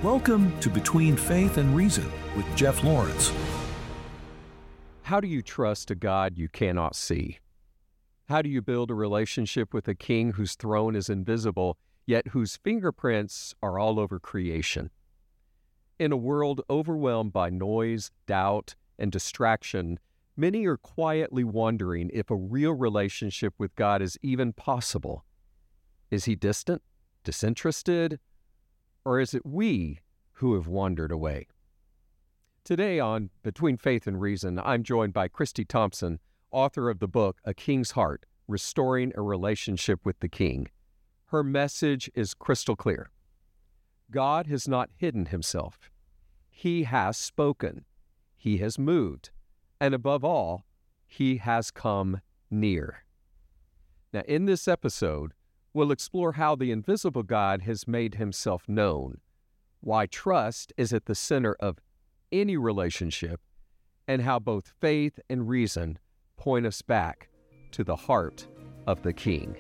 Welcome to Between Faith and Reason with Jeff Lawrence. How do you trust a God you cannot see? How do you build a relationship with a king whose throne is invisible, yet whose fingerprints are all over creation? In a world overwhelmed by noise, doubt, and distraction, many are quietly wondering if a real relationship with God is even possible. Is he distant, disinterested, or is it we who have wandered away? Today on Between Faith and Reason, I'm joined by Christy Thompson, author of the book, A King's Heart, Restoring a Relationship with the King. Her message is crystal clear. God has not hidden himself. He has spoken. He has moved. And above all, he has come near. Now, in this episode, we'll explore how the invisible God has made himself known, why trust is at the center of any relationship, and how both faith and reason point us back to the heart of the King.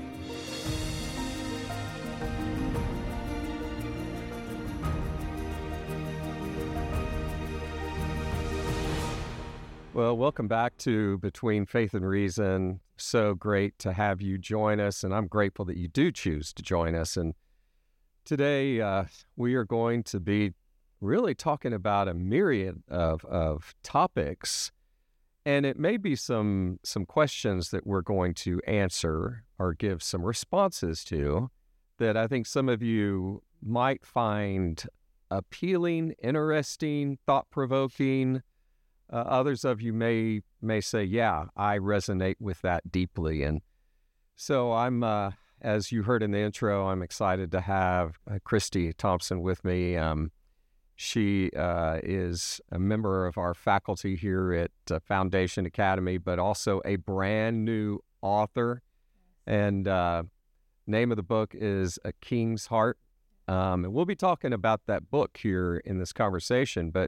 Well, welcome back to Between Faith and Reason. So great to have you join us, and I'm grateful that you do choose to join us. And today we are going to be really talking about a myriad of topics, and it may be some questions that we're going to answer or give some responses to that I think some of you might find appealing, interesting, thought-provoking. Others of you may say, yeah, I resonate with that deeply. And so I'm, as you heard in the intro, I'm excited to have Christy Thompson with me. She is a member of our faculty here at Foundation Academy, but also a brand new author. And name of the book is A King's Heart. And we'll be talking about that book here in this conversation. But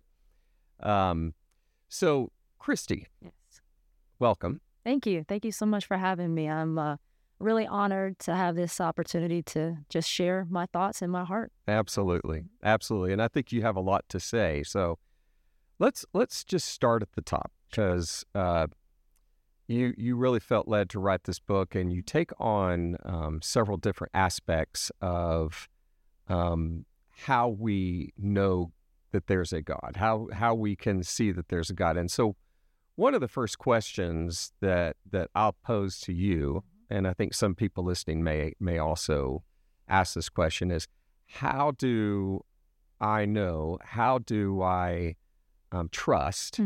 so, Christy, Yes. welcome. Thank you. Thank you so much for having me. I'm really honored to have this opportunity to just share my thoughts and my heart. Absolutely. Absolutely. And I think you have a lot to say. So let's just start at the top, because you really felt led to write this book, and you take on several different aspects of how we know that there's a God, how we can see that there's a God. And so one of the first questions that I'll pose to you, and I think some people listening may also ask this question, is how do I know, how do I trust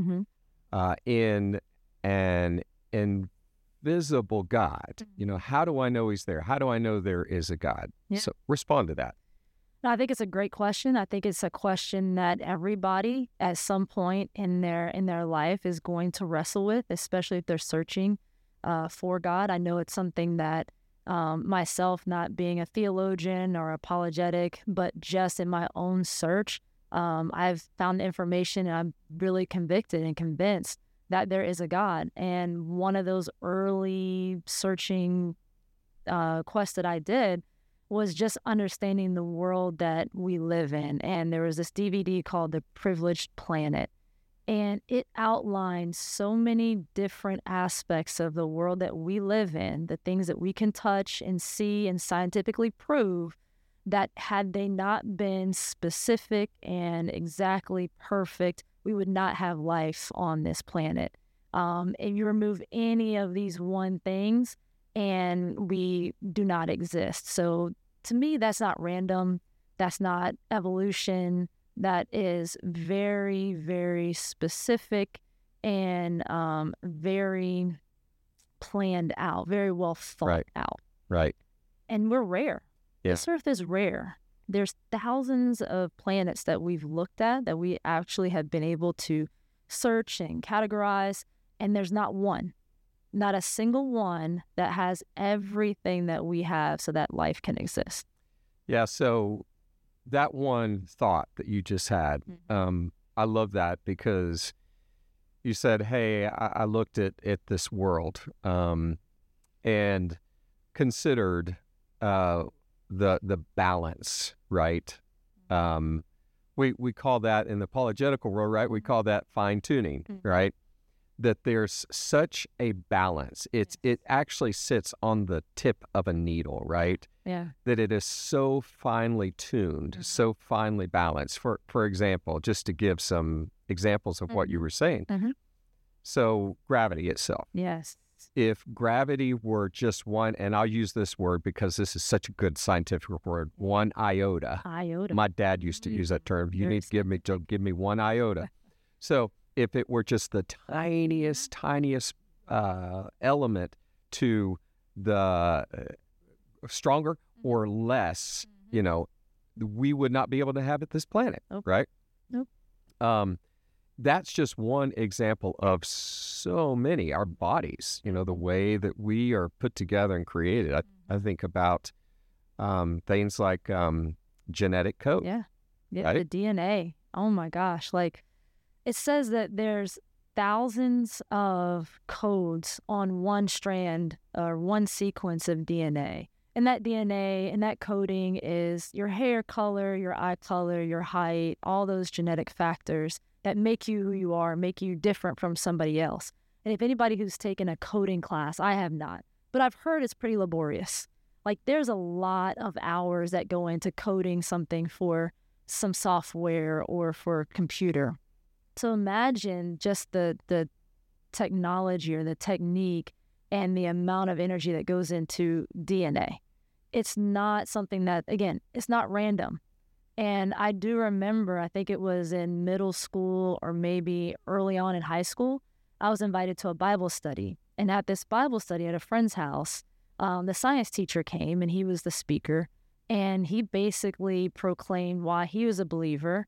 in an invisible God? You know, how do I know he's there? How do I know there is a God? Yeah. So respond to that. No, I think it's a great question. I think it's a question that everybody at some point in their life is going to wrestle with, especially if they're searching for God. I know it's something that myself, not being a theologian or apologetic, but just in my own search, I've found information, and I'm really convicted and convinced that there is a God. And one of those early searching quests that I did was just understanding the world that we live in. And there was this DVD called The Privileged Planet, and it outlined so many different aspects of the world that we live in, the things that we can touch and see and scientifically prove that had they not been specific and exactly perfect, we would not have life on this planet. And you remove any of these one things, and we do not exist. So to me, that's not random. That's not evolution. That is very, very specific and very planned out, very well thought out. Right. And we're rare. Yeah. This Earth is rare. There's thousands of planets that we've looked at that we actually have been able to search and categorize, and there's not one. Not a single one that has everything that we have so that life can exist. Yeah, so that one thought that you just had, I love that, because you said, hey, I looked at this world and considered the balance, right? we call that in the apologetical world, right? We call that fine tuning, right? That there's such a balance. It actually sits on the tip of a needle, right? Yeah. That it is so finely tuned, so finely balanced. For example, just to give some examples of what you were saying. So gravity itself. Yes. If gravity were just one, and I'll use this word because this is such a good scientific word, one iota. Iota. My dad used to use that term. You need to give me one iota. So if it were just the tiniest element to the stronger or less, we would not be able to habit this planet, right? Nope. That's just one example of so many. Our bodies, the way that we are put together and created. I think about things like genetic code. Yeah, right? The DNA. Oh my gosh. Like, it says that there's thousands of codes on one strand or one sequence of DNA. And that DNA and that coding is your hair color, your eye color, your height, all those genetic factors that make you who you are, make you different from somebody else. And if anybody who's taken a coding class, I have not, but I've heard it's pretty laborious. Like, there's a lot of hours that go into coding something for some software or for a computer. So imagine just the technology or the technique and the amount of energy that goes into DNA. It's not something that, again, it's not random. And I do remember, I think it was in middle school or maybe early on in high school, I was invited to a Bible study. And at this Bible study at a friend's house, the science teacher came and he was the speaker. And he basically proclaimed why he was a believer.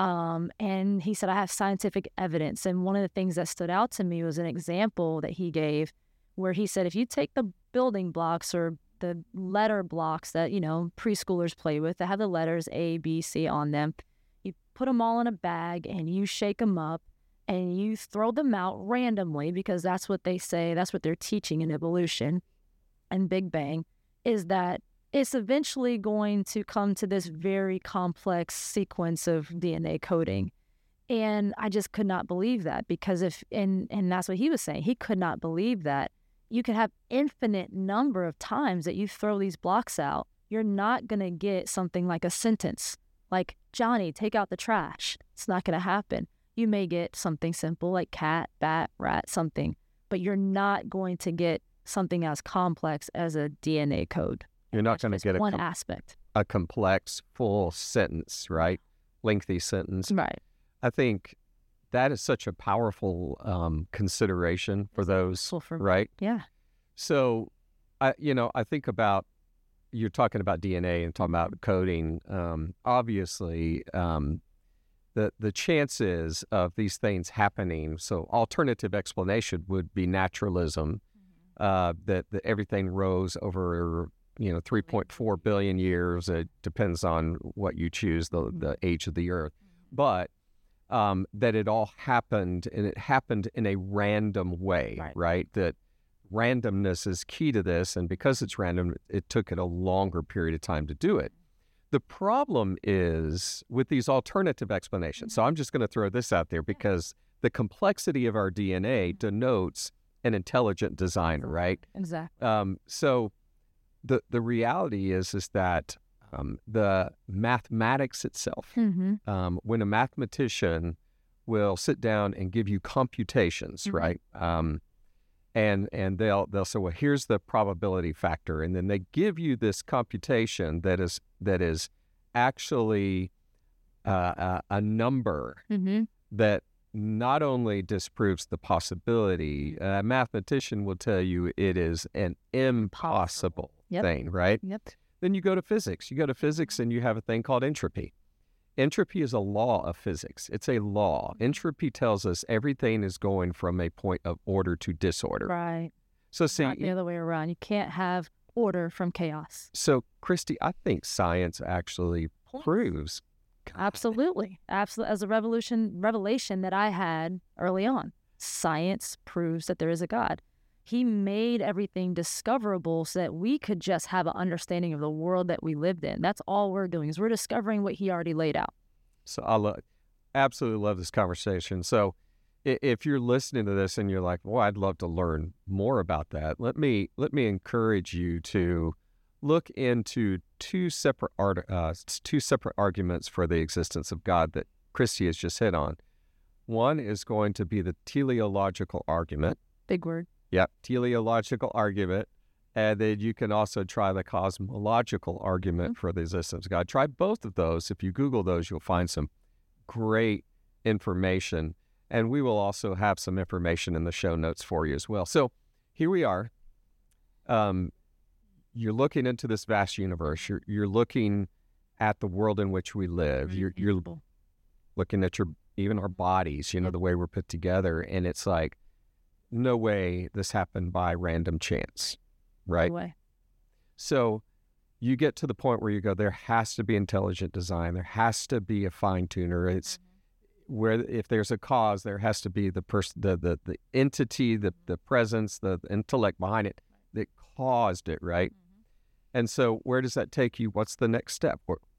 And he said, I have scientific evidence. And one of the things that stood out to me was an example that he gave where he said, if you take the building blocks or the letter blocks that, preschoolers play with that have the letters A, B, C on them, you put them all in a bag and you shake them up and you throw them out randomly, because that's what they say, that's what they're teaching in evolution and Big Bang, is that it's eventually going to come to this very complex sequence of DNA coding. And I just could not believe that, because and that's what he was saying. He could not believe that you could have infinite number of times that you throw these blocks out. You're not going to get something like a sentence, like, Johnny, take out the trash. It's not going to happen. You may get something simple like cat, bat, rat, something, but you're not going to get something as complex as a DNA code. You're not going to get one aspect. A complex, full sentence, right? Lengthy sentence. Right. I think that is such a powerful consideration for those, right? Yeah. So, I think about, you're talking about DNA and talking about coding. Obviously, the chances of these things happening, so alternative explanation would be naturalism, that everything rose over 3.4 billion years. It depends on what you choose, the age of the earth. But that it all happened, and it happened in a random way, right? That randomness is key to this, and because it's random, it took it a longer period of time to do it. The problem is with these alternative explanations. So I'm just going to throw this out there because the complexity of our DNA denotes an intelligent designer, right? Exactly. So the reality is that the mathematics itself, when a mathematician will sit down and give you computations, right? And they'll say, well, here's the probability factor, and then they give you this computation that is actually a number that not only disproves the possibility. A mathematician will tell you it is an impossible thing, right? Yep. Then you go to physics. You go to physics and you have a thing called entropy. Entropy is a law of physics. It's a law. Entropy tells us everything is going from a point of order to disorder. Right. So see, not the other way around. You can't have order from chaos. So, Christy, I think science actually proves. Absolutely. Absolutely. As a revelation that I had early on, science proves that there is a God. He made everything discoverable so that we could just have an understanding of the world that we lived in. That's all we're doing, is we're discovering what he already laid out. So absolutely love this conversation. So if you're listening to this and you're like, well, I'd love to learn more about that, let me encourage you to look into two separate arguments for the existence of God that Christy has just hit on. One is going to be the teleological argument. Big word. Yep, teleological argument. And then you can also try the cosmological argument for the existence of God. Try both of those. If you Google those, you'll find some great information. And we will also have some information in the show notes for you as well. So here we are. You're looking into this vast universe. You're looking at the world in which we live. You're looking at even our bodies, the way we're put together. And it's like, no way this happened by random chance, right? No way. So you get to the point where you go, there has to be intelligent design. There has to be a fine tuner. It's where if there's a cause, there has to be the person, the entity, the presence, the intellect behind it that caused it, right? And so where does that take you? What's the next step?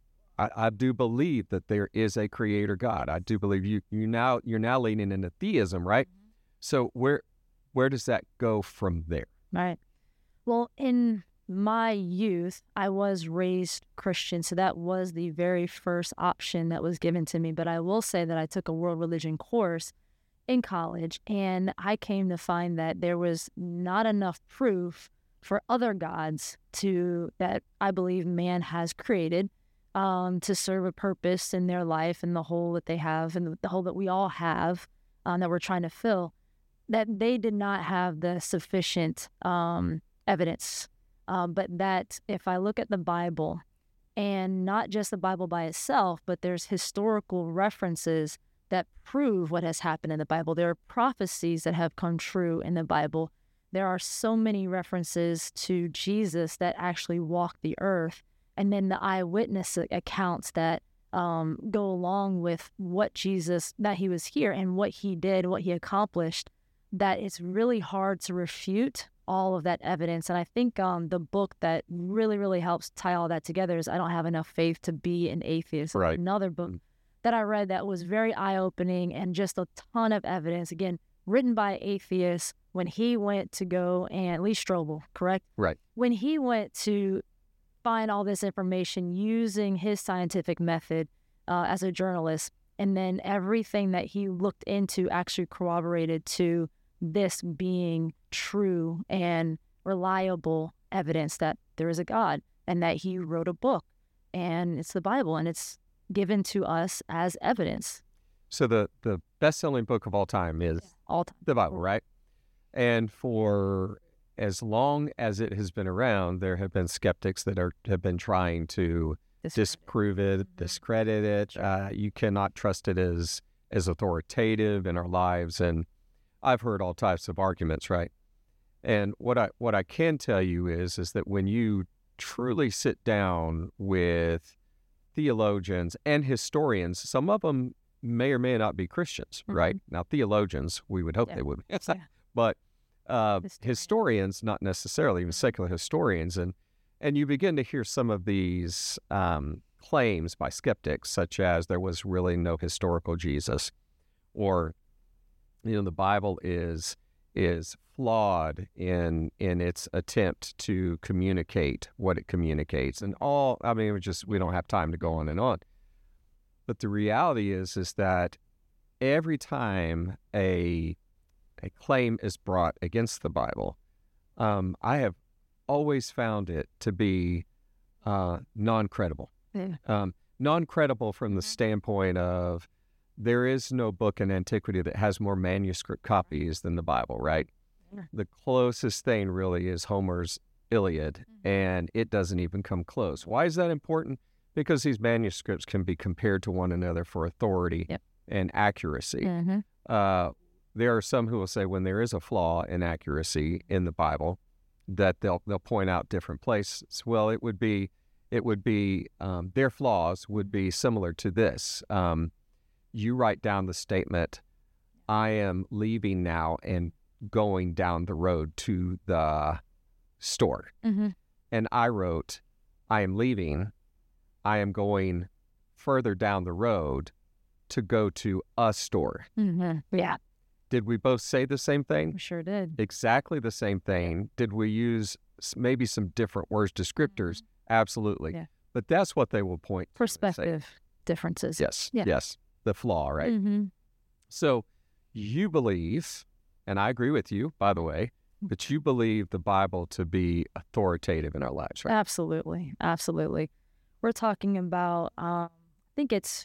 I do believe that there is a creator God. I do believe you're now leaning into theism, right? So where does that go from there? Right. Well, in my youth, I was raised Christian, so that was the very first option that was given to me. But I will say that I took a world religion course in college, and I came to find that there was not enough proof for other gods that I believe man has created to serve a purpose in their life and the hole that they have and the hole that we all have that we're trying to fill, that they did not have the sufficient evidence. But that if I look at the Bible, and not just the Bible by itself, but there's historical references that prove what has happened in the Bible. There are prophecies that have come true in the Bible. There are so many references to Jesus that actually walked the earth, and then the eyewitness accounts that go along with that he was here and what he did, what he accomplished, that it's really hard to refute all of that evidence. And I think the book that really, really helps tie all that together is I Don't Have Enough Faith to Be an Atheist. Right. Another book that I read that was very eye-opening and just a ton of evidence, again, written by atheists when he went to go, and Lee Strobel, correct? Right. When he went to find all this information using his scientific method as a journalist, and then everything that he looked into actually corroborated to this being true and reliable evidence that there is a God, and that he wrote a book, and it's the Bible, and it's given to us as evidence. So the best-selling book of all time is the Bible, right? And for as long as it has been around, there have been skeptics that have been trying to disprove it, discredit it. You cannot trust it as authoritative in our lives. And I've heard all types of arguments, right? And what I can tell you is that when you truly sit down with theologians and historians, some of them may or may not be Christians, right? Now, theologians, we would hope they would be. But historians, not necessarily, even secular historians. And you begin to hear some of these claims by skeptics, such as there was really no historical Jesus, or, the Bible is flawed in its attempt to communicate what it communicates. And we don't have time to go on and on. But the reality is that every time a claim is brought against the Bible, I have always found it to be non-credible. Non-credible from the standpoint of there is no book in antiquity that has more manuscript copies than the Bible, right? The closest thing really is Homer's Iliad, and it doesn't even come close. Why is that important? Because these manuscripts can be compared to one another for authority and accuracy. There are some who will say when there is a flaw in accuracy in the Bible, that they'll point out different places. Well, it would be their flaws would be similar to this. You write down the statement, "I am leaving now and going down the road to the store," and I wrote, "I am leaving. I am going further down the road to go to a story. Yeah, Did we both say the same thing? we sure did. Exactly the same thing. Did we use maybe some different words, descriptors? Absolutely. Yeah. But that's what they will point to and say, Perspective differences. yes, Yeah. yes, the flaw, right? Mm-hmm. So you believe, and I agree with you, by the way, but you believe the Bible to be authoritative in our lives, right? Absolutely. Absolutely. We're talking about, I think it's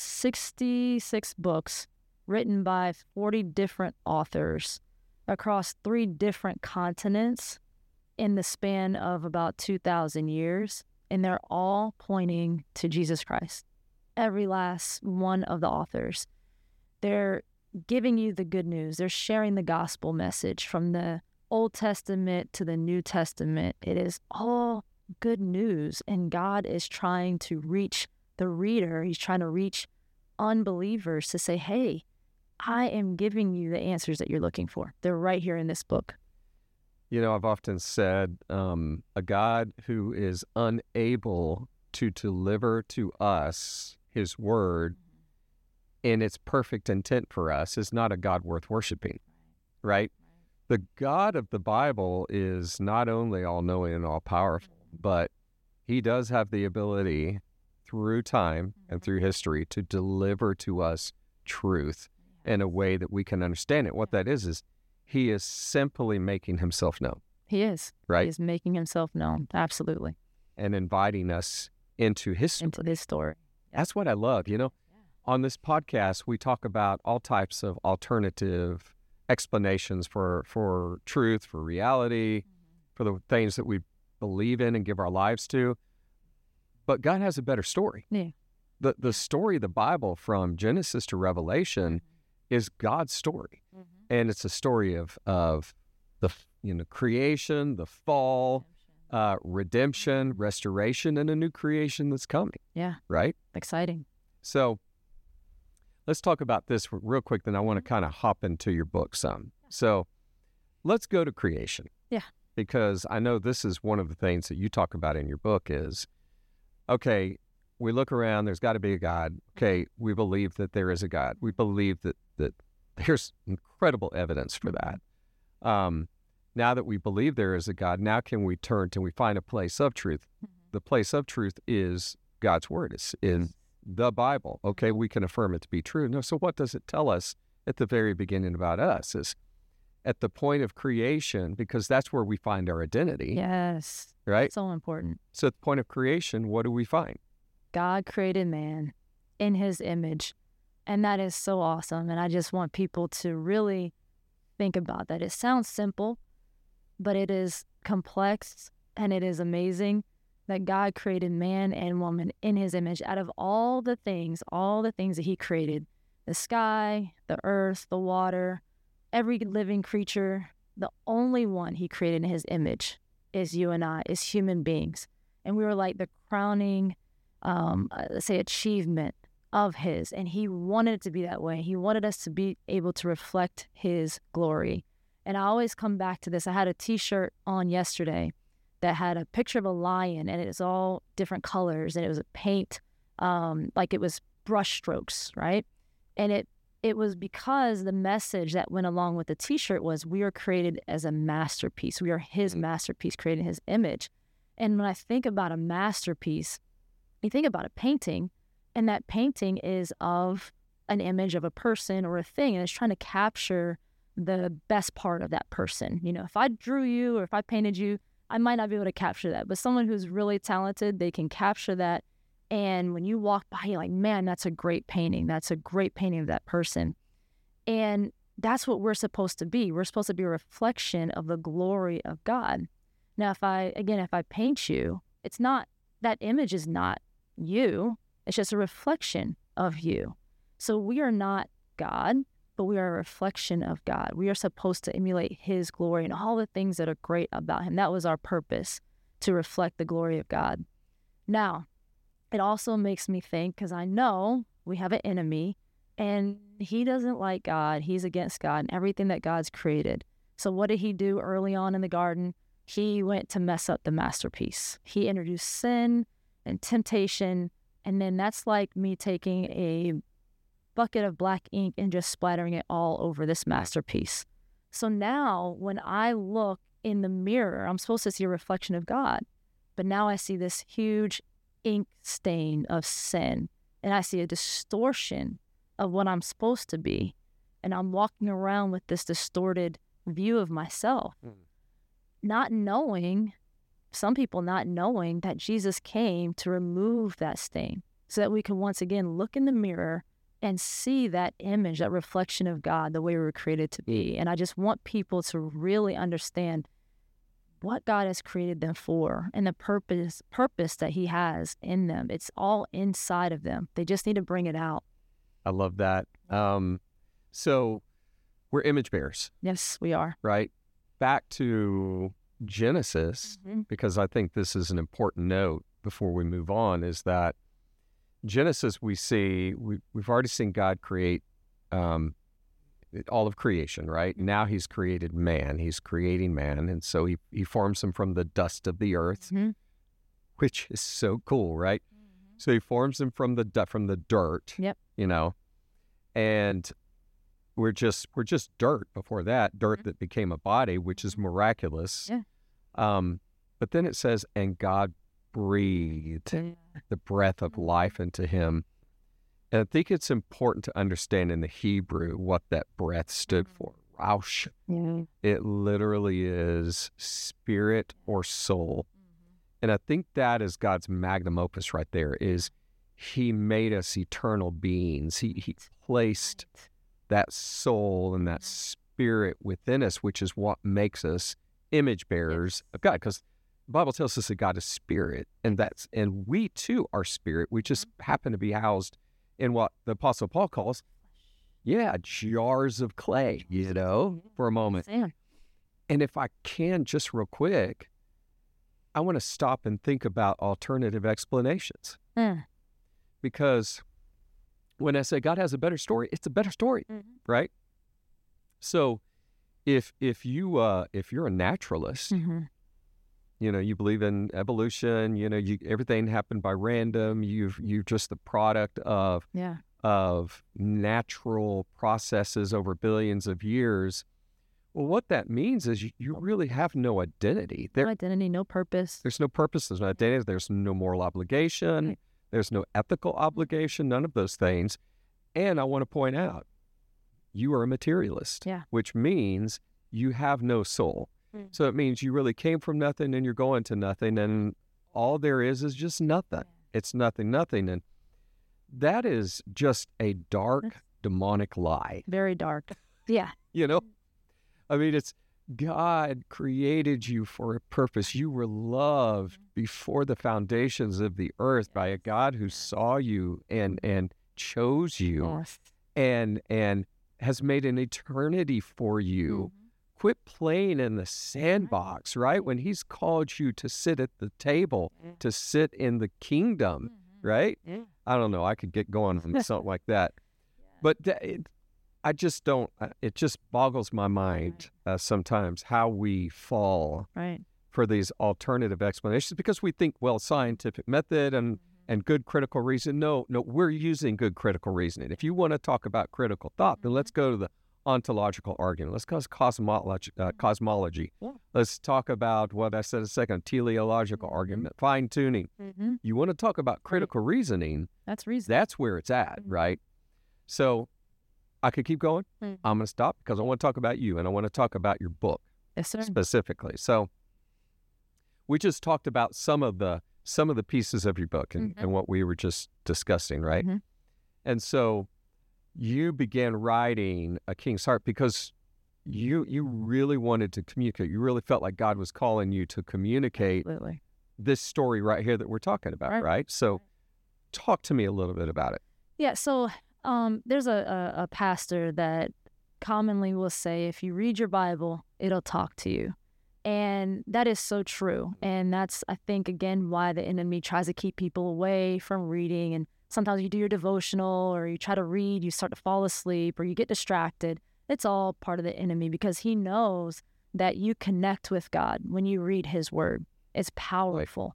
66 books written by 40 different authors across 3 different continents in the span of about 2,000 years. And they're all pointing to Jesus Christ. Every last one of the authors. They're giving you the good news. They're sharing the gospel message from the Old Testament to the New Testament. It is all good news, and God is trying to reach the reader. He's trying to reach unbelievers to say, hey, I am giving you the answers that you're looking for. They're right here in this book. You know, I've often said a God who is unable to deliver to us his word in its perfect intent for us is not a God worth worshiping, right? The God of the Bible is not only all-knowing and all-powerful, but he does have the ability through time and through history to deliver to us truth in a way that we can understand it. What that is he is simply making himself known. He is. Right? He is making himself known. Absolutely. And inviting us into his story. Into his story. That's what I love. You know, on this podcast, we talk about all types of alternative explanations for truth, for reality, for the things that we believe in and give our lives to. But God has a better story. Yeah. The story of the Bible from Genesis to Revelation is God's story. And it's a story of the creation, the fall, redemption, restoration, and a new creation that's coming. Yeah. Right? Exciting. So let's talk about this real quick, then I want to kind of hop into your book some. So let's go to creation. Yeah. Because I know this is one of the things that you talk about in your book is, okay, we look around, there's got to be a God. Okay, we believe that there is a God. We believe that there's incredible evidence for that. Now that we believe there is a God, now can we turn to, we find a place of truth. The place of truth is God's word. It's in the Bible. Okay, we can affirm it to be true. No, so what does it tell us at the very beginning about us? Is at the point of creation, because that's where we find our identity. Yes. Right? So important. So at the point of creation, what do we find? God created man in his image. And that is so awesome. And I just want people to really think about that. It sounds simple, but it is complex and it is amazing that God created man and woman in his image. Out of all the things that he created, the sky, the earth, the water, every living creature, the only one he created in his image is you and I, is human beings. And we were like the crowning, let's say, achievement of his. And he wanted it to be that way. He wanted us to be able to reflect his glory. And I always come back to this. I had a t-shirt on yesterday that had a picture of a lion, and it was all different colors, and it was a paint, like it was brush strokes, right? And it was because the message that went along with the t-shirt was we are created as a masterpiece. We are his masterpiece, created in his image. And when I think about a masterpiece, you think about a painting, and that painting is of an image of a person or a thing, and it's trying to capture the best part of that person. You know, if I drew you or if I painted you, I might not be able to capture that. But someone who's really talented, they can capture that. And when you walk by, you're like, man, that's a great painting. That's a great painting of that person. And that's what we're supposed to be. We're supposed to be a reflection of the glory of God. Now, if I paint you, it's not, that image is not you. It's just a reflection of you. So we are not God, but we are a reflection of God. We are supposed to emulate his glory and all the things that are great about him. That was our purpose, to reflect the glory of God. Now, it also makes me think, because I know we have an enemy, and he doesn't like God. He's against God and everything that God's created. So what did he do early on in the garden? He went to mess up the masterpiece. He introduced sin and temptation And then that's like me taking a bucket of black ink and just splattering it all over this masterpiece. So now when I look in the mirror, I'm supposed to see a reflection of God, but now I see this huge ink stain of sin, and I see a distortion of what I'm supposed to be. And I'm walking around with this distorted view of myself, not knowing, some people not knowing that Jesus came to remove that stain so that we can once again look in the mirror and see that image, that reflection of God, the way we were created to be. And I just want people to really understand what God has created them for and the purpose that he has in them. It's all inside of them. They just need to bring it out. I love that. So we're image bearers. Yes, we are. Right? Back to Genesis, because I think this is an important note before we move on, is that Genesis, we've already seen God create all of creation, right? Now he's created man. He's creating man. And so he forms him from the dust of the earth, which is so cool, right? So he forms him from the dirt, and we're just dirt before that, dirt that became a body, which is miraculous. But then it says, and God breathed the breath of life into him. And I think it's important to understand in the Hebrew what that breath stood for. Raush. It literally is spirit or soul. And I think that is God's magnum opus right there, is he made us eternal beings. He placed that soul and that spirit within us, which is what makes us image bearers of God. Because the Bible tells us that God is spirit, and we too are spirit. We just happen to be housed in what the Apostle Paul calls, jars of clay, for a moment. And if I can, just real quick, I want to stop and think about alternative explanations. Because when I say God has a better story, it's a better story, right? So if you're a naturalist, you believe in evolution, everything happened by random, you're just the product of natural processes over billions of years. Well, what that means is you really have no identity. No identity, no purpose. There's no purpose, there's no identity, there's no moral obligation, there's no ethical obligation, none of those things. And I want to point out, you are a materialist, which means you have no soul. So it means you really came from nothing and you're going to nothing, and all there is just nothing. It's nothing. And that is just a dark, demonic lie. Very dark. Yeah. I mean, it's God created you for a purpose. You were loved before the foundations of the earth by a God who saw you and chose you and has made an eternity for you. Quit playing in the sandbox, right? When he's called you to sit at the table, to sit in the kingdom, right? I don't know. I could get going on something like that. But I just don't, it just boggles my mind sometimes how we fall for these alternative explanations, because we think, well, scientific method and good critical reason. No, we're using good critical reasoning. If you want to talk about critical thought, then let's go to the ontological argument. Let's go to cosmology. Let's talk about what I said a second, teleological argument, fine tuning. You want to talk about critical reasoning, that's reason. That's where it's at, right? So I could keep going. I'm going to stop because I want to talk about you, and I want to talk about your book specifically. So we just talked about some of the pieces of your book and what we were just discussing, right? And so you began writing A King's Heart because you really wanted to communicate. You really felt like God was calling you to communicate this story right here that we're talking about, right? So talk to me a little bit about it. Yeah, so there's a pastor that commonly will say, if you read your Bible, it'll talk to you. And that is so true. And that's, I think, again, why the enemy tries to keep people away from reading. And sometimes you do your devotional or you try to read, you start to fall asleep or you get distracted. It's all part of the enemy because he knows that you connect with God when you read his word. It's powerful.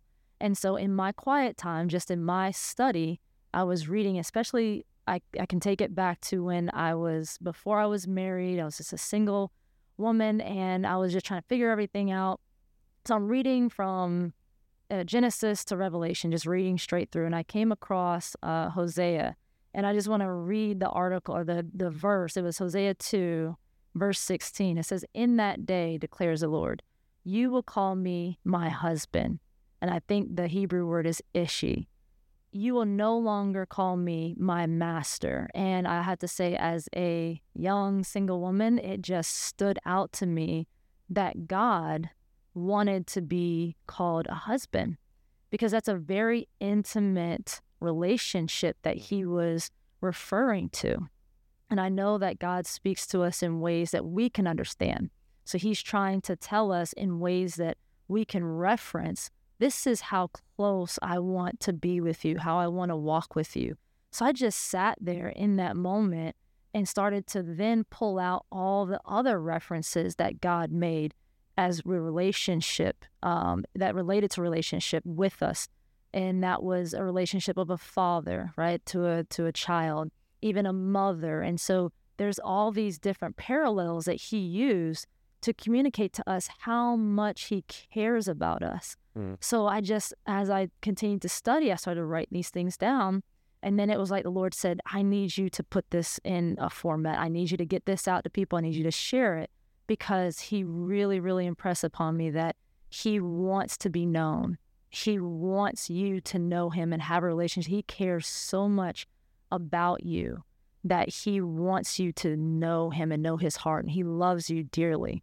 And so in my quiet time, just in my study, I was reading, especially I can take it back to when before I was married, I was just a single woman and I was just trying to figure everything out. So I'm reading from Genesis to Revelation, just reading straight through. And I came across Hosea, and I just want to read the article or the verse. It was Hosea 2, verse 16. It says, "In that day, declares the Lord, you will call me my husband." And I think the Hebrew word is Ishi. "You will no longer call me my master." And I had to say, as a young single woman, it just stood out to me that God wanted to be called a husband, because that's a very intimate relationship that he was referring to. And I know that God speaks to us in ways that we can understand. So he's trying to tell us in ways that we can reference, this is how close I want to be with you, how I want to walk with you. So I just sat there in that moment and started to then pull out all the other references that God made as a relationship, that related to relationship with us. And that was a relationship of a father, right, to a child, even a mother. And so there's all these different parallels that he used to communicate to us how much he cares about us. So as I continued to study, I started to write these things down. And then it was like the Lord said, I need you to put this in a format. I need you to get this out to people. I need you to share it, because he really, really impressed upon me that he wants to be known. He wants you to know him and have a relationship. He cares so much about you that he wants you to know him and know his heart. And he loves you dearly.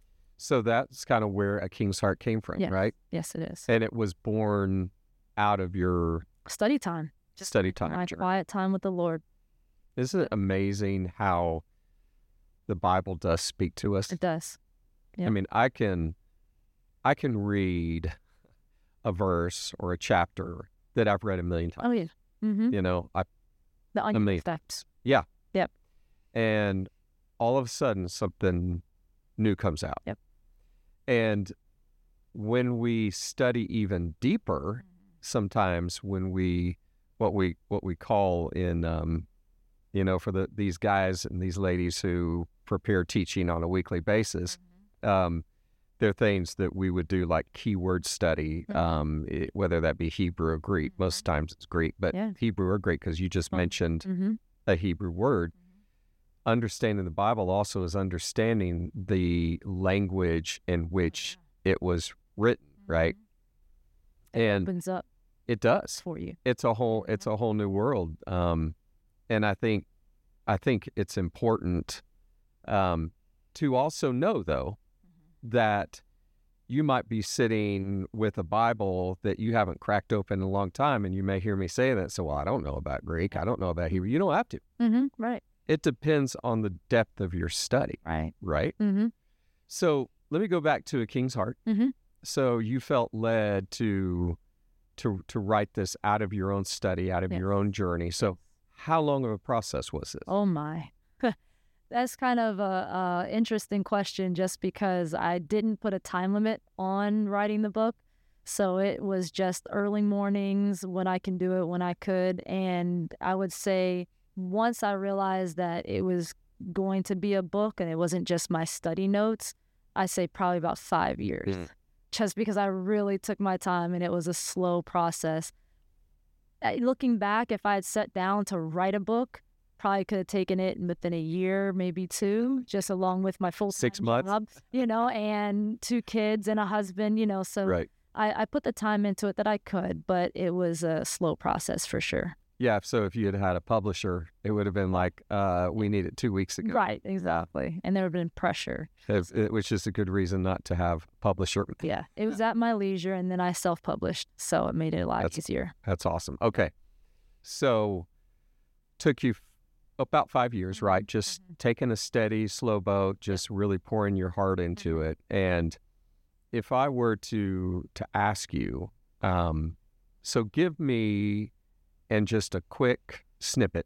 So that's kind of where A King's Heart came from, Yes. right? Yes, it is. And it was born out of your Study time. study time. My journey. quiet time with the Lord. Isn't it amazing how the Bible does speak to us? It does. Yeah. I mean, I can read a verse or a chapter that I've read a million times. Oh, yeah. Mm-hmm. You know, The onion Amazing. steps. Yeah. Yep. And all of a sudden something new comes out. Yep. And when we study even deeper, sometimes when what we call in for these guys and these ladies who prepare teaching on a weekly basis, there are things that we would do like keyword study, whether that be Hebrew or Greek. Most times it's Greek, but Hebrew or Greek, because you just mentioned a Hebrew word. Understanding the Bible also is understanding the language in which it was written, right? It And opens up it does. for you. It's a whole new world. And I think it's important to also know, though, that you might be sitting with a Bible that you haven't cracked open in a long time, and you may hear me say that. So, well, I don't know about Greek. I don't know about Hebrew. You don't have to. Right. It depends on the depth of your study, Right. right? Mm-hmm. So let me go back to A King's Heart. Mm-hmm. So you felt led to write this out of your own study, out of your own journey. So how long of a process was this? Oh, my. That's kind of a interesting question, just because I didn't put a time limit on writing the book. So it was just early mornings when I can do it, when I could. And I would say once I realized that it was going to be a book and it wasn't just my study notes, I say probably about 5 years. Just because I really took my time and it was a slow process. Looking back, if I had sat down to write a book, probably could have taken it within a year, maybe 2, just along with my full-time 6 months, job, and 2 kids and a husband, so right. I put the time into it that I could, but it was a slow process for sure. Yeah, so if you had had a publisher, it would have been like, we need it 2 weeks ago. Right, exactly. And there would have been pressure. Which is a good reason not to have a publisher. Yeah, it was at my leisure, and then I self-published, so it made it a lot easier. That's awesome. Okay. So took you about 5 years, right? Just taking a steady, slow boat, just really pouring your heart into it. And if I were to ask you, so give me, in just a quick snippet,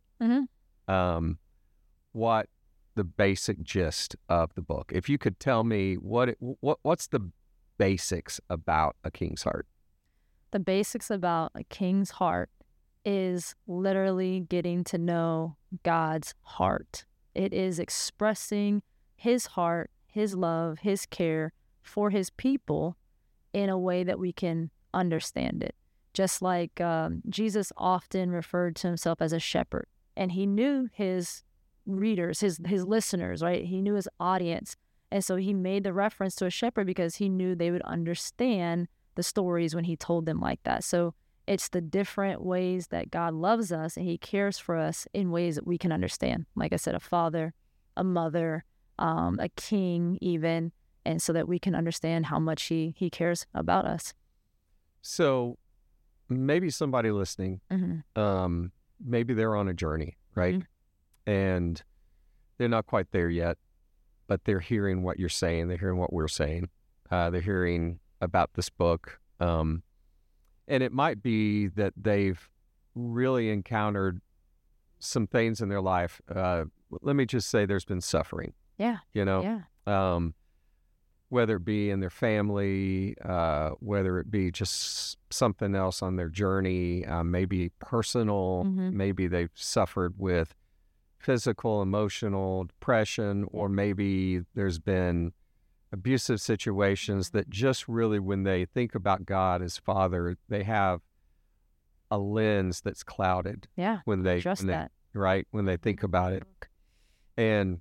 what the basic gist of the book. If you could tell me what's the basics about A King's Heart. The basics about a king's heart is literally getting to know God's heart. It is expressing his heart, his love, his care for his people in a way that we can understand it. Just like Jesus often referred to himself as a shepherd, and he knew his readers, his listeners, right? He knew his audience. And so he made the reference to a shepherd because he knew they would understand the stories when he told them like that. So it's the different ways that God loves us and he cares for us in ways that we can understand. Like I said, a father, a mother, a king even, and so that we can understand how much he cares about us. So maybe somebody listening, maybe they're on a journey, right? And they're not quite there yet, but they're hearing what you're saying. They're hearing what we're saying. They're hearing about this book. And it might be that they've really encountered some things in their life. Let me just say there's been suffering. Yeah. You know, whether it be in their family, whether it be just something else on their journey, maybe personal, maybe they've suffered with physical, emotional, depression, or maybe there's been abusive situations that just really, when they think about God as Father, they have a lens that's clouded. Yeah, when they think about it. And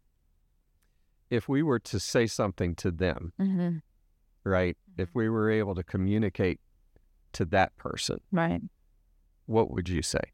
if we were to say something to them, right, if we were able to communicate to that person, right, what would you say?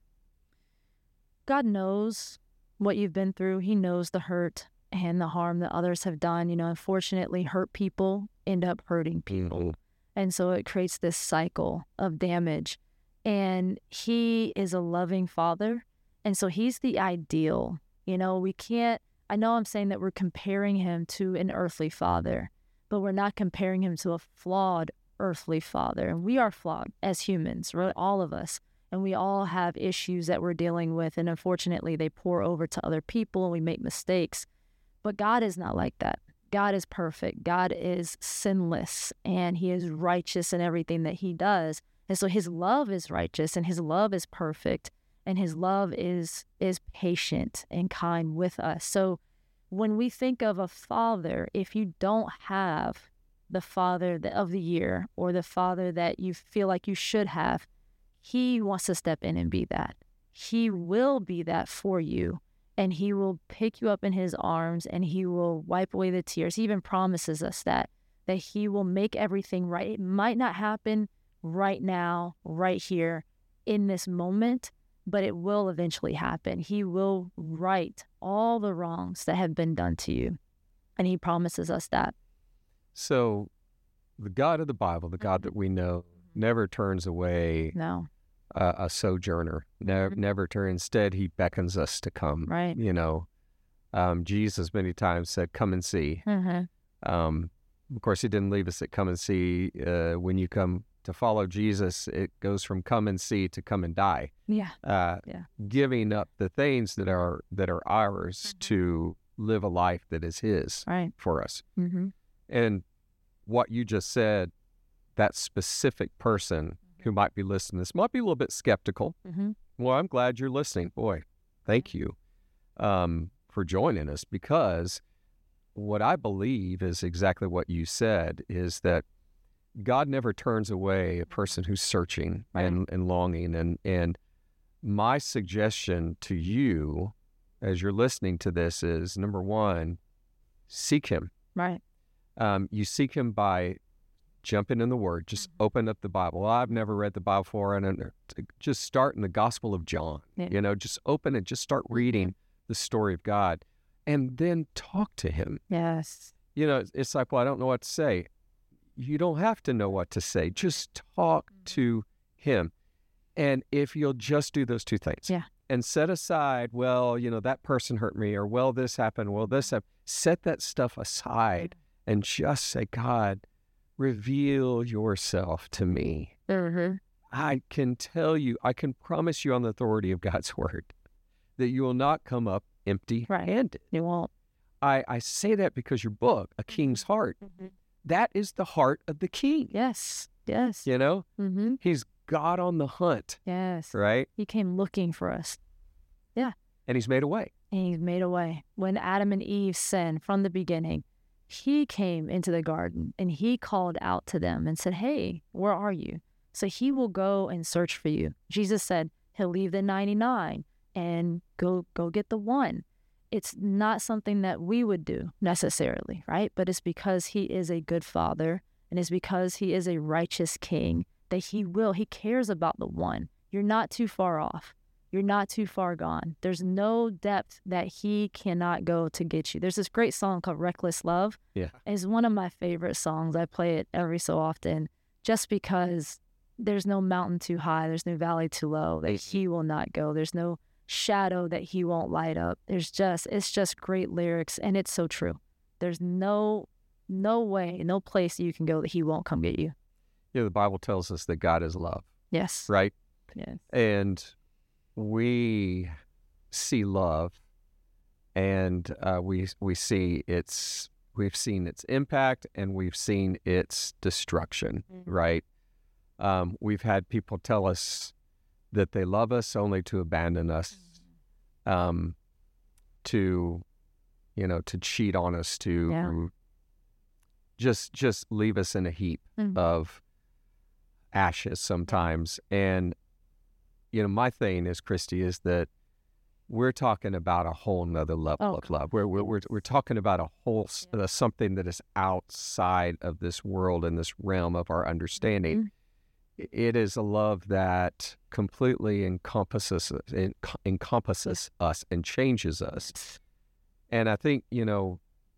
God knows what you've been through. He knows the hurt and the harm that others have done. You know, unfortunately, hurt people end up hurting people. And so it creates this cycle of damage. And he is a loving father. And so he's the ideal. You know, we can't, I know I'm saying that we're comparing him to an earthly father, but we're not comparing him to a flawed earthly father. And we are flawed as humans, right? All of us. And we all have issues that we're dealing with. And unfortunately, they pour over to other people and we make mistakes. But God is not like that. God is perfect. God is sinless and he is righteous in everything that he does. And so his love is righteous and his love is perfect and his love is patient and kind with us. So when we think of a father, if you don't have the father of the year or the father that you feel like you should have, he wants to step in and be that. He will be that for you. And he will pick you up in his arms and he will wipe away the tears. He even promises us that he will make everything right. It might not happen right now, right here in this moment, but it will eventually happen. He will right all the wrongs that have been done to you. And he promises us that. So the God of the Bible, the God that we know, never turns away a sojourner, never turn. Instead, he beckons us to come. Right. You know, Jesus many times said, "Come and see." Of course, he didn't leave us at "come and see." When you come to follow Jesus, it goes from "come and see" to "come and die." Giving up the things that are ours to live a life that is his for us. And what you just said, that specific person who might be listening to this might be a little bit skeptical. Well, I'm glad you're listening. Boy, thank you for joining us, because what I believe is exactly what you said, is that God never turns away a person who's searching and longing. And my suggestion to you as you're listening to this is, number one, seek him. Right. You seek him by jumping in the Word. Just open up the Bible. Well, I've never read the Bible before, and just start in the Gospel of John. You know, just open it, just start reading the story of God, and then talk to him. Yes. You know, it's like, well, I don't know what to say. You don't have to know what to say. Just talk to him. And if you'll just do those two things and set aside, well, you know, that person hurt me, or well, this happened, well, this happened. Set that stuff aside and just say, God, reveal yourself to me. I can tell you, I can promise you on the authority of God's word that you will not come up empty-handed. You won't. I say that because your book, A King's Heart, that is the heart of the king. Yes. Yes. You know, Mm-hmm. he's God on the hunt, Yes. right? He came looking for us. Yeah. And he's made a way. And he's made a way. When Adam and Eve sinned from the beginning, he came into the garden and he called out to them and said, hey, where are you? So he will go and search for you. Jesus said he'll leave the 99 and go get the one. It's not something that we would do necessarily, right? But it's because he is a good father and it's because he is a righteous king that he cares about the one. You're not too far off. You're not too far gone. There's no depth that he cannot go to get you. There's this great song called Reckless Love. Yeah. It's one of my favorite songs. I play it every so often just because there's no mountain too high. There's no valley too low that he will not go. There's no shadow that he won't light up. It's just great lyrics, and it's so true. There's no way, no place you can go that he won't come get you. Yeah, the Bible tells us that God is love, Yes. right? Yes. And we see love, and we've seen its impact, and we've seen its destruction, right? We've had people tell us that they love us only to abandon us, to cheat on us, to just leave us in a heap of ashes sometimes. And my thing is, Christy, is that we're talking about a whole nother level of love. We're talking about a whole something that is outside of this world and this realm of our understanding. It is a love that completely encompasses us and changes us. And I think, and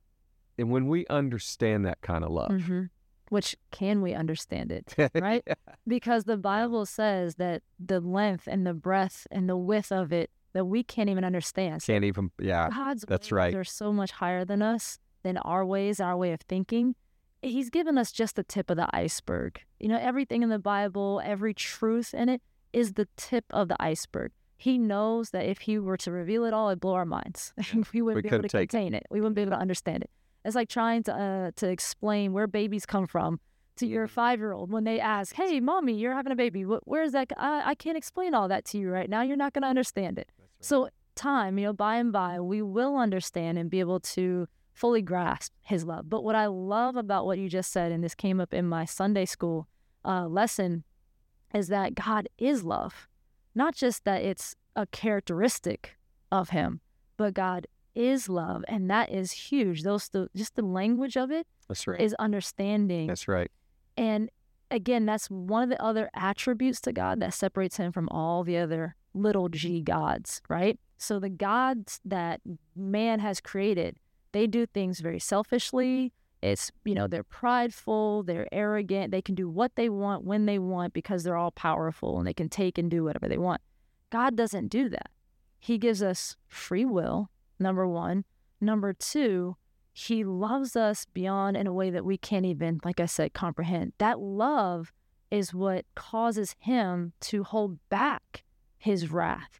when we understand that kind of love, which can we understand it, right? Because the Bible says that the length and the breadth and the width of it, that we can't even understand. Can't even, God's that's ways right. are so much higher than us, than our ways, our way of thinking. He's given us just the tip of the iceberg. Everything in the Bible, every truth in it is the tip of the iceberg. He knows that if he were to reveal it all, it'd blow our minds. We wouldn't be able to contain it. We wouldn't be able to understand it. It's like trying to explain where babies come from to your 5-year-old when they ask, hey, mommy, you're having a baby. Where's that? I can't explain all that to you right now. You're not going to understand it. Right. So time, by and by, we will understand and be able to fully grasp his love. But what I love about what you just said, and this came up in my Sunday school lesson, is that God is love. Not just that it's a characteristic of him, but God is love, and that is huge. Just the language of it is understanding. That's right. And again, that's one of the other attributes to God that separates him from all the other little g gods, right? So the gods that man has created, they do things very selfishly. It's, they're prideful, they're arrogant, they can do what they want when they want because they're all powerful and they can take and do whatever they want. God doesn't do that. He gives us free will, number one. Number two, he loves us beyond in a way that we can't even, like I said, comprehend. That love is what causes him to hold back his wrath.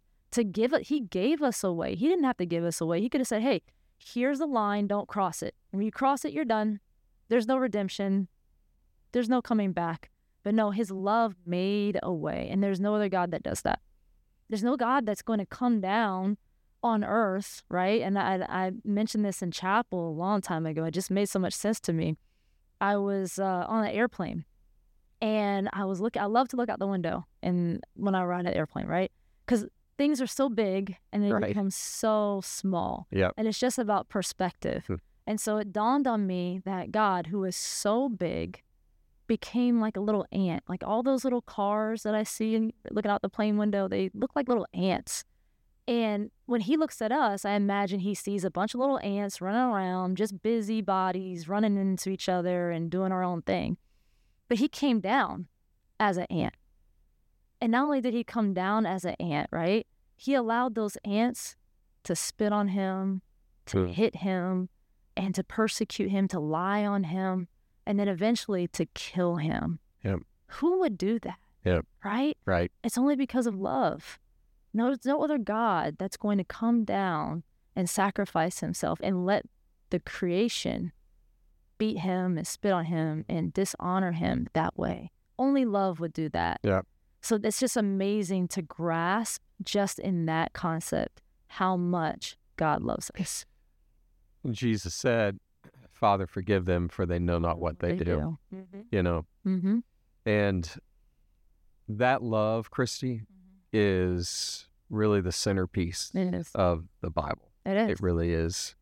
He gave us away. He didn't have to give us away. He could have said, hey, here's the line, don't cross it. When you cross it, you're done. There's no redemption. There's no coming back. But no, his love made a way, and there's no other God that does that. There's no God that's going to come down on earth, right? And I mentioned this in chapel a long time ago. It just made so much sense to me. I was on an airplane, and I love to look out the window and when I ride an airplane, right? Because things are so big and they become so small. Yep. And it's just about perspective. And so it dawned on me that God, who is so big, became like a little ant. Like all those little cars that I see looking out the plane window, they look like little ants. And when he looks at us, I imagine he sees a bunch of little ants running around, just busy bodies running into each other and doing our own thing. But he came down as an ant. And not only did he come down as an ant, right? He allowed those ants to spit on him, to hit him, and to persecute him, to lie on him, and then eventually to kill him. Yep. Who would do that? Yep. Right? Right. It's only because of love. No, there's no other God that's going to come down and sacrifice himself and let the creation beat him and spit on him and dishonor him that way. Only love would do that. Yeah. So it's just amazing to grasp just in that concept how much God loves us. Jesus said, Father, forgive them, for they know not what they do. Mm-hmm. You know, Mm-hmm. and that love, Christy, is really the centerpiece It is. of the Bible. It is. It really is.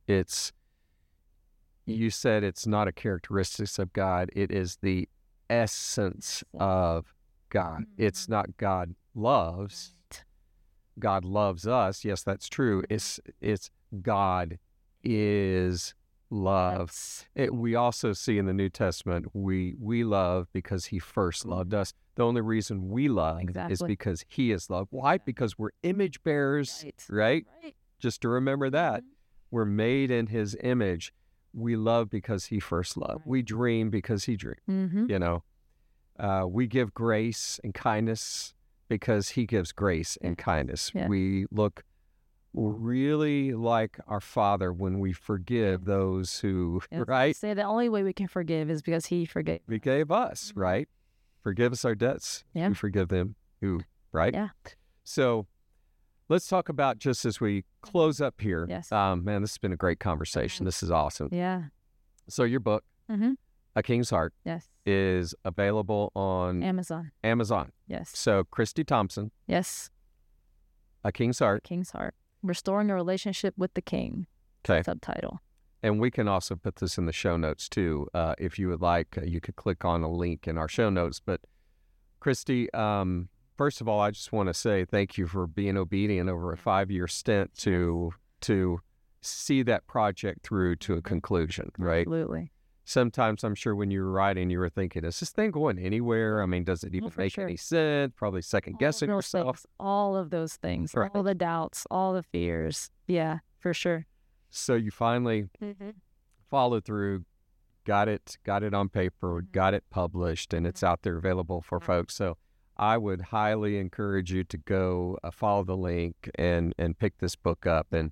You said it's not a characteristic of God. It is the essence of God. It's not God loves. God loves us. Yes, that's true. It's God is love. We also see in the New Testament, we love because he first loved us. The only reason we love is because he is love. Why? Because we're image bearers, right? Just to remember that. We're made in his image. We love because he first loved. We dream because he dreamed. You know, we give grace and kindness because he gives grace and kindness. Yeah. We look really like our Father when we forgive those who, right? Say the only way we can forgive is because he forgave us, right? Forgive us our debts. Yeah. We forgive them who, right? Yeah. So let's talk about, just as we close up here. Yes. Man, this has been a great conversation. This is awesome. Yeah. So your book, A King's Heart, yes, is available on Amazon. Yes. So Christy Thompson. Yes. A King's Heart. A King's Heart. Restoring a Relationship with the King. Okay. Subtitle. And we can also put this in the show notes too. If you would like, you could click on a link in our show notes. But Christy, first of all, I just want to say thank you for being obedient over a 5-year stint to see that project through to a conclusion, right? Absolutely. Sometimes I'm sure when you were writing, you were thinking, is this thing going anywhere? I mean, does it even make any sense? Probably second guessing yourself. Things, all of those things, right. All the doubts, all the fears. Yeah, for sure. So you finally followed through, got it on paper, got it published, and it's out there available for folks. So I would highly encourage you to go follow the link and pick this book up. And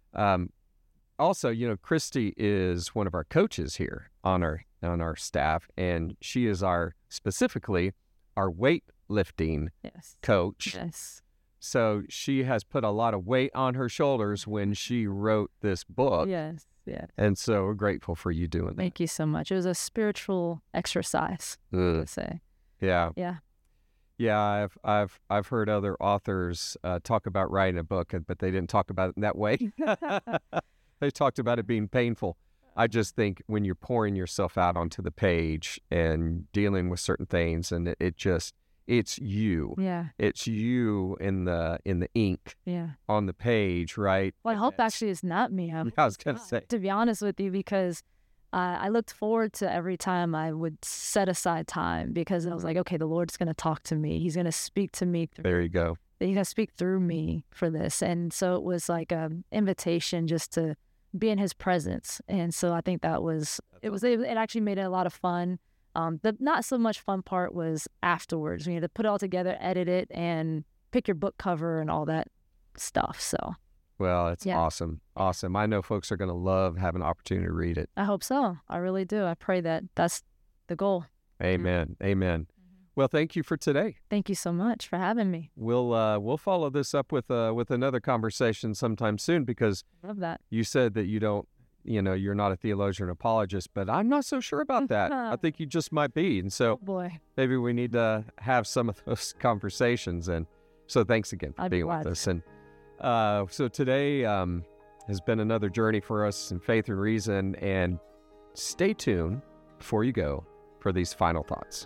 also, you know, Christy is one of our coaches here on our staff, and she is specifically our weightlifting coach. Yes. So she has put a lot of weight on her shoulders when she wrote this book. Yes. Yeah. And so we're grateful for you doing that. Thank you so much. It was a spiritual exercise, I would say. Yeah. Yeah. Yeah, I've heard other authors talk about writing a book, but they didn't talk about it in that way. They talked about it being painful. I just think when you're pouring yourself out onto the page and dealing with certain things, and it's you. Yeah. It's you in the ink. Yeah. On the page, right? Well, I hope actually it's not me. I was gonna say, to be honest with you, because I looked forward to every time I would set aside time, because I was like, okay, the Lord's going to talk to me. He's going to speak to me. There you go. He's going to speak through me for this. And so it was like an invitation just to be in his presence. And so I think it actually made it a lot of fun. The not so much fun part was afterwards. You had to put it all together, edit it, and pick your book cover and all that stuff. So. Well, it's awesome. Awesome. I know folks are going to love having an opportunity to read it. I hope so. I really do. I pray that that's the goal. Amen. Amen. Well, thank you for today. Thank you so much for having me. We'll follow this up with another conversation sometime soon, because love that. You said that you're not a theologian or apologist, but I'm not so sure about that. I think you just might be. And so maybe we need to have some of those conversations. And so thanks again for being with us. And so today has been another journey for us in faith and reason, and stay tuned before you go for these final thoughts.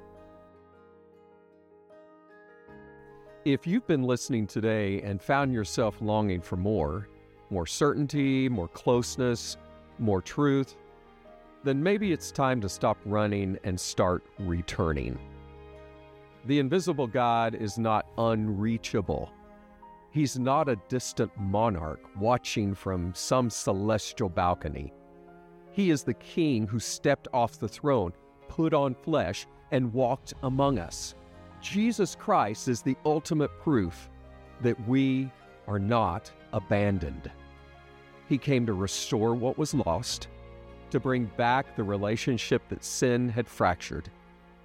If you've been listening today and found yourself longing for more certainty, more closeness, more truth, then maybe it's time to stop running and start returning. The invisible God is not unreachable. He's not a distant monarch watching from some celestial balcony. He is the King who stepped off the throne, put on flesh, and walked among us. Jesus Christ is the ultimate proof that we are not abandoned. He came to restore what was lost, to bring back the relationship that sin had fractured,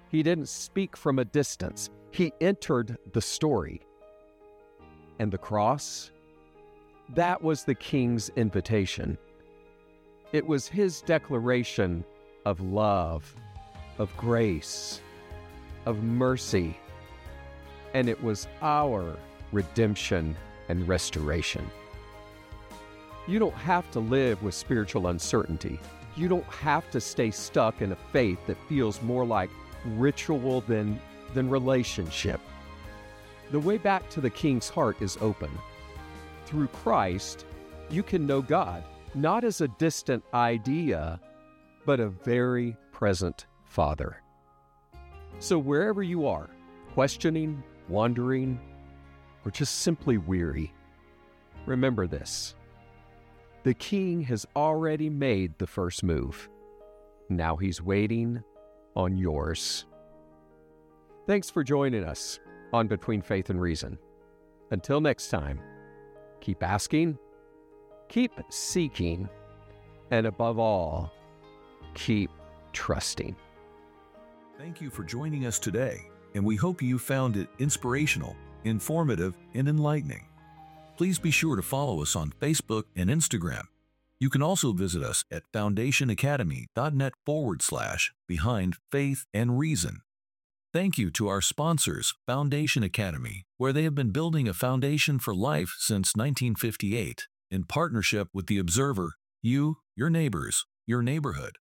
He didn't speak from a distance. He entered the story. And the cross? That was the King's invitation. It was his declaration of love, of grace, of mercy, and it was our redemption and restoration. You don't have to live with spiritual uncertainty. You don't have to stay stuck in a faith that feels more like ritual than relationship. The way back to the King's heart is open. Through Christ, you can know God, not as a distant idea, but a very present Father. So wherever you are, questioning, wondering, or just simply weary, remember this. The King has already made the first move. Now he's waiting on yours. Thanks for joining us on Between Faith and Reason. Until next time, keep asking, keep seeking, and above all, keep trusting. Thank you for joining us today, and we hope you found it inspirational, informative, and enlightening. Please be sure to follow us on Facebook and Instagram. You can also visit us at foundationacademy.net/Behind Faith and Reason. Thank you to our sponsors, Foundation Academy, where they have been building a foundation for life since 1958, in partnership with The Observer, you, your neighbors, your neighborhood,